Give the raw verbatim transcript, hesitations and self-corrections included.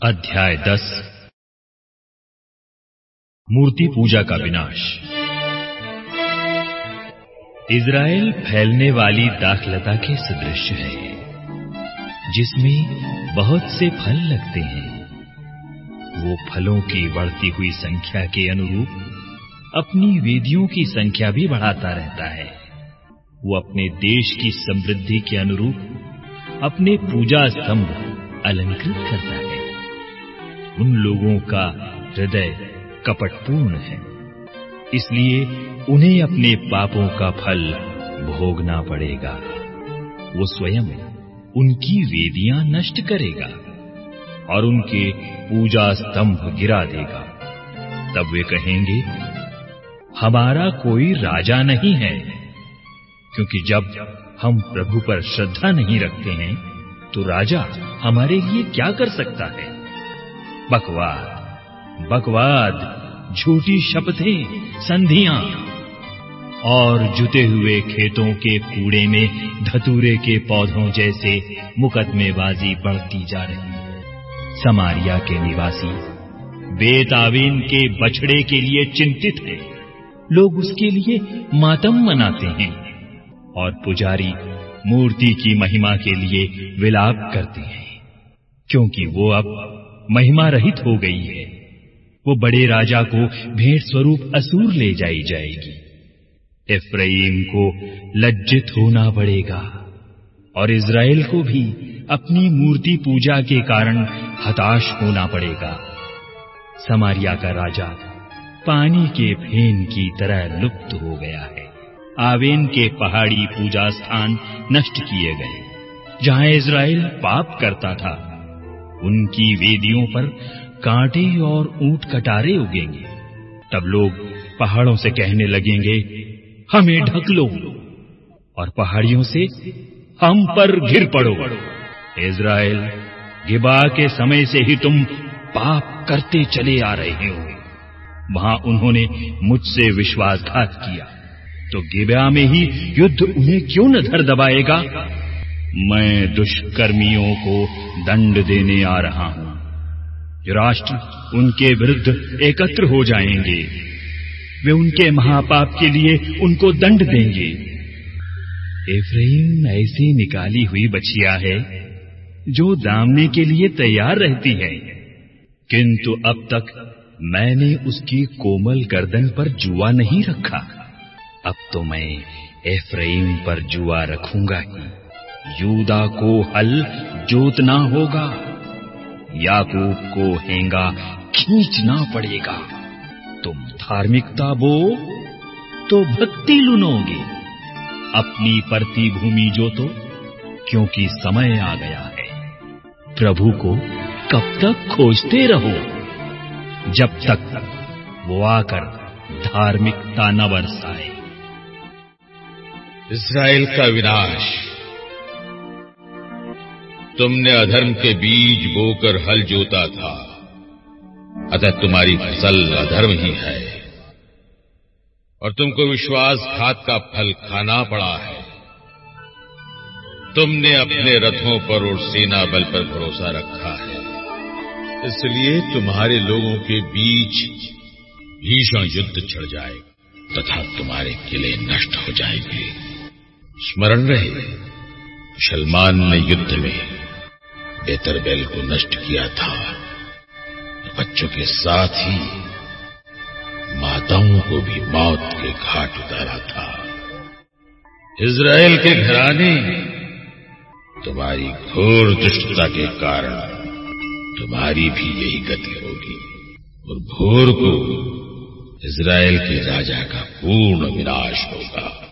अध्याय दस। मूर्ति पूजा का विनाश। इज़राइल फैलने वाली दाखलता के सदृश है, जिसमें बहुत से फल लगते हैं। वो फलों की बढ़ती हुई संख्या के अनुरूप अपनी वेदियों की संख्या भी बढ़ाता रहता है। वो अपने देश की समृद्धि के अनुरूप अपने पूजा स्तंभ अलंकृत करता है। उन लोगों का हृदय कपटपूर्ण है, इसलिए उन्हें अपने पापों का फल भोगना पड़ेगा। वो स्वयं उनकी वेदियां नष्ट करेगा और उनके पूजा स्तंभ गिरा देगा। तब वे कहेंगे, हमारा कोई राजा नहीं है, क्योंकि जब हम प्रभु पर श्रद्धा नहीं रखते हैं तो राजा हमारे लिए क्या कर सकता है। बकवाद, बकवाद, झूठी शपथें, संधियां और जुते हुए खेतों के कूड़े में धतूरे के पौधों जैसे मुकदमेबाजी बढ़ती जा रही है। समारिया के निवासी बेतावेन के बछड़े के लिए चिंतित हैं। लोग उसके लिए मातम मनाते हैं और पुजारी मूर्ति की महिमा के लिए विलाप करते हैं, क्योंकि वो अब महिमा रहित हो गई है। वो बड़े राजा को भेंट स्वरूप असूर ले जाई जाएगी। एफ्राइम को लज्जित होना पड़ेगा और इज़राइल को भी अपनी मूर्ति पूजा के कारण हताश होना पड़ेगा। समारिया का राजा पानी के फेन की तरह लुप्त हो गया है। आवेन के पहाड़ी पूजा स्थान नष्ट किए गए, जहां इज़राइल पाप करता था। उनकी वेदियों पर कांटे और ऊंट कटारे उगेंगे। तब लोग पहाड़ों से कहने लगेंगे, हमें ढक लो, और पहाड़ियों से हम पर घिर पड़ो। इज़राइल, गिबा के समय से ही तुम पाप करते चले आ रहे हो। वहां उन्होंने मुझसे विश्वासघात किया, तो गिबा में ही युद्ध उन्हें क्यों न धर दबाएगा। मैं दुष्कर्मियों को दंड देने आ रहा हूं। राष्ट्र उनके विरुद्ध एकत्र हो जाएंगे। वे उनके महापाप के लिए उनको दंड देंगे। एफ्राइम ऐसी निकाली हुई बछिया है जो दामने के लिए तैयार रहती है, किंतु अब तक मैंने उसकी कोमल गर्दन पर जुआ नहीं रखा। अब तो मैं एफ्राइम पर जुआ रखूंगा ही। यूदा को हल जोतना होगा, याकूब को हेंगा खींचना पड़ेगा। तुम धार्मिकता बो तो भक्ति लुनोगे। अपनी परती भूमि जोतो, क्योंकि समय आ गया है। प्रभु को कब तक खोजते रहो, जब तक वो आकर धार्मिकता न बरसाए। इस्राएल का विनाश। तुमने अधर्म के बीज बोकर हल जोता था, अतः तुम्हारी फसल अधर्म ही है और तुमको विश्वासघात का फल खाना पड़ा है। तुमने अपने रथों पर और सेना बल पर भरोसा रखा है, इसलिए तुम्हारे लोगों के बीच भीषण युद्ध छिड़ जाएगा तथा तुम्हारे किले नष्ट हो जाएंगे। स्मरण रहे, सलमान ने युद्ध में बेतरबेल को नष्ट किया था, बच्चों के साथ ही माताओं को भी मौत के घाट उतारा था। इज़राइल के घराने, तुम्हारी घोर दुष्टता के कारण तुम्हारी भी यही गति होगी और भोर को इज़राइल के राजा का पूर्ण विनाश होगा।